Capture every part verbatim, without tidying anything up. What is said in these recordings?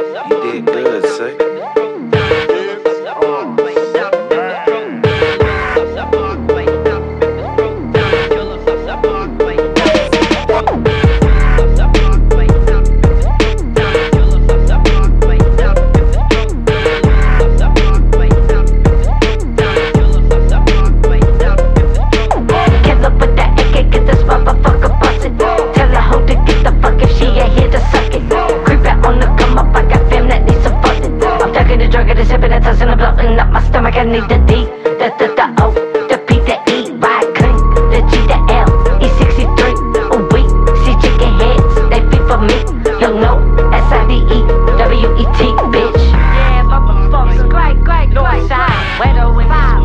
You did good, say. I need the D, the, the, the O, the P, the E, Y, clean, the G, the L, E sixty-three, ooh wee, see chicken heads, they feed for me, you know, S I D E, W E T, bitch. Yeah, motherfuckers, great, great, great, side, where do we five,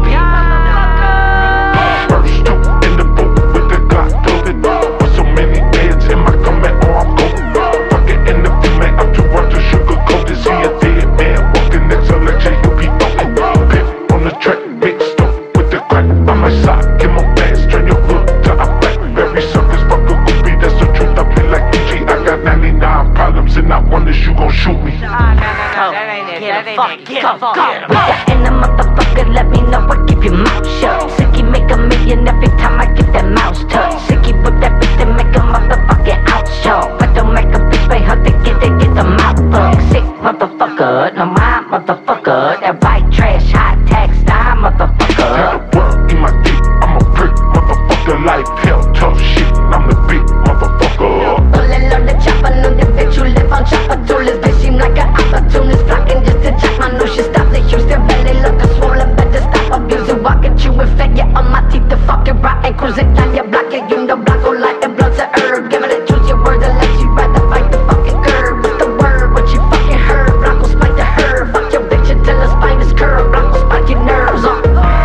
First two in the boat with the Glock loaded, with so many heads in my comment or I'm going. Fucking in the female, I'm too hard to sugarcoat it. See a dead man walking next election, he'll be voting. The track mixed up with the crack by my side. Get my pants, turn your hood to a blackberry circus. Fuck a groupie, that's the truth. I play like E G. I got ninety-nine problems and not one is you gon' shoot me. Oh, no, no, no, that ain't it. That ain't it. Get the fuck out. Yeah, and the motherfucker, let me know I keep your mouth shut. Sicky make a million every time I get that mouse touch. Sicky with that bitch to make a motherfucking outshow. But don't make a bitch pay her to get it, get the mouth fucked. Sick motherfucker, no my motherfucker. That white trash, hot tax, die motherfucker. Got the world in my dick, I'm a prick, motherfucker. Life hell, tough shit, I'm the big motherfucker. Pulling on the chopper, know the bitch who live on chopper. Toolers, bitch seem like an opportunist, flocking just to jack my nose. She stop the Houston belly, look a swollen, better stop abusing. Walking you and fat, yeah, on my teeth, the fucking rotten. Cruising down your block, yeah, you know block, go like the blood's a herb. Give me the juice, your words, unless you rather fight the fucking curb. What's the word, what you fucking heard? Blanco spike the herb, fuck your bitch until her spine is curved. Blanco spike your nerves off.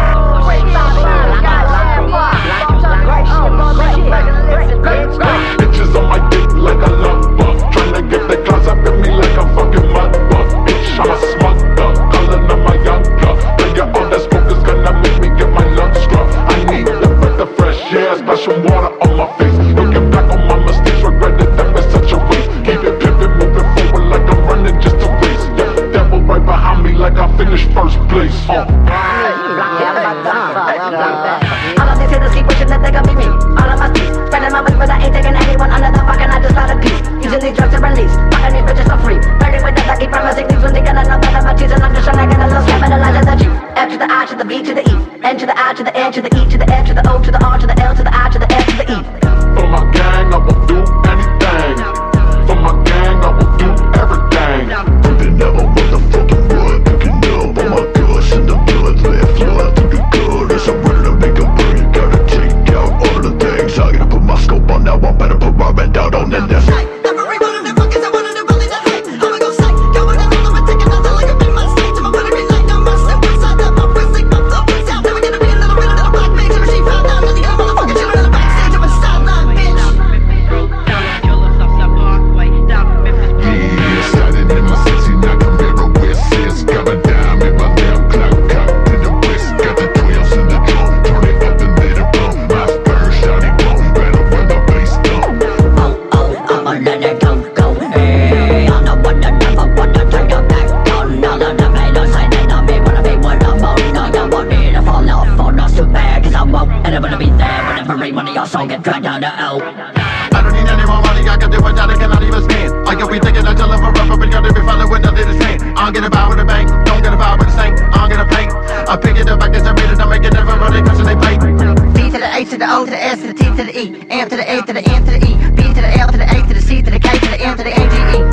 Bitches on my dick like a love bug, tryna get the claws up in me like a fucking mud bug. Bitch, I'm a smuggler, calling on my young blood. Player all that smoke is gonna make me get my lungs scrub. I need the breath of fresh air, splashing water on my face. Looking back on my mistakes, regretting them it's such a waste. Keep it pimpin', moving forward like I'm running just a race. Yeah, devil right behind me like I finished first place. Uh. All of this hitters keep wishing that they could be me. All of my steez, spending my week, but I ain't taking anyone under the fucking. I just found a piece, using these drugs to release. Fucking these bitches for free. Flirting with them, I keep promising things when they gonna know that I'm a tease. And I'm just trying to get a little scam and a line to the G. F to the I to the B to the E, N to the I to the N to the E to the F to the O to the R to the L to the I to the F to the E. For my gang, I will do anything. For my gang, I will do everything. Putting out a motherfucking blood, picking up on my guts and the blood left fly through the gutters. I'm ready to make a break, gotta take out all of the things. I gotta put my scope on now, I'm better put my band out on the left. Get dragged down the L. I don't need any more money, I can do it, I cannot even stand. I can be thinking I tell him a rubber, but gotta be following nothing to stand. I don't get a bow with a bang, don't get a bow with a sing. I don't get a paint. I pick it up, I guess I made it, I make it never running, cause they play. B to the H to the O to the S to the T to the E, M to the A to the N to the E, B to the L to the A to the C to the K to the M to the N G E.